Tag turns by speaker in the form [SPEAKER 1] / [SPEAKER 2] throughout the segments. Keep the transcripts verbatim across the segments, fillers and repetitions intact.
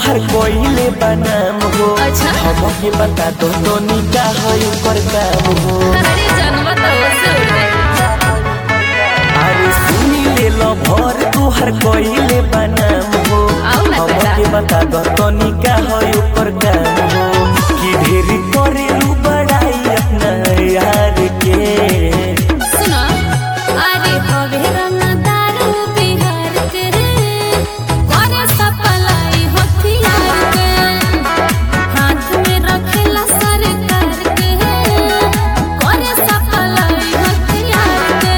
[SPEAKER 1] तोहर कोइले बनाम हो।
[SPEAKER 2] अच्छा।
[SPEAKER 1] हमके बता दो तो निका है ऊपर काम हो।
[SPEAKER 2] अरे जानवा तो से उड़ गई।
[SPEAKER 1] अरे सुनी ले लो भर तोहर कोइले बनाम हो।
[SPEAKER 2] आओ ना बेटा।
[SPEAKER 1] हमके बता दो तो निका है ऊपर काम हो। कि ढेर करे लू बड़ाई अपना यार के।
[SPEAKER 2] सुनो अरे हवे रंगदार बिहार के करे सपलाई हथियार के हाथ में रखेला सरकार के करे सपलाई हथियार के।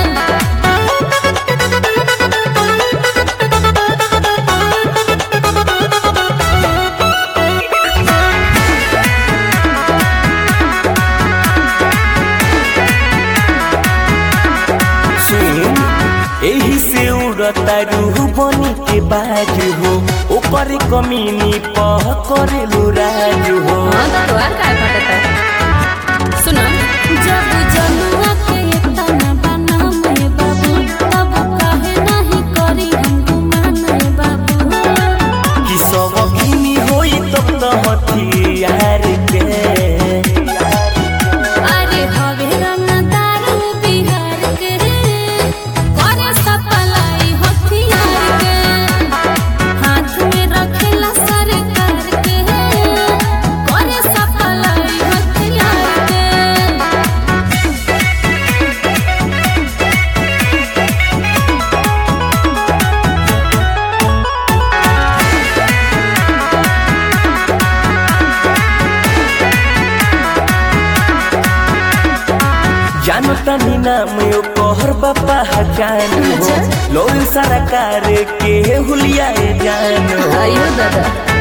[SPEAKER 1] एही से उड़ता रूह बनी के बाज हो। ऊपर कमीनी पह करे राज हो।
[SPEAKER 2] हाँ तो द्वार का फटता। सुनो जब जनुआ के तना बना मैं बाबू तब काहे नहीं करी हम गुमान बाबू।
[SPEAKER 1] कि सब घिनी होई तब तो हथियार के।
[SPEAKER 2] अरे हवे रंगदार बिहार के करे सपलाई हथियार के हाथ में रखेला सरकार के करे सपलाई हथियार के।
[SPEAKER 1] जानो तनी नाम यो कहर बापा जान हो।
[SPEAKER 2] अच्छा।
[SPEAKER 1] लोल सरकार के हुलिया जान हो।
[SPEAKER 2] आयो दादा।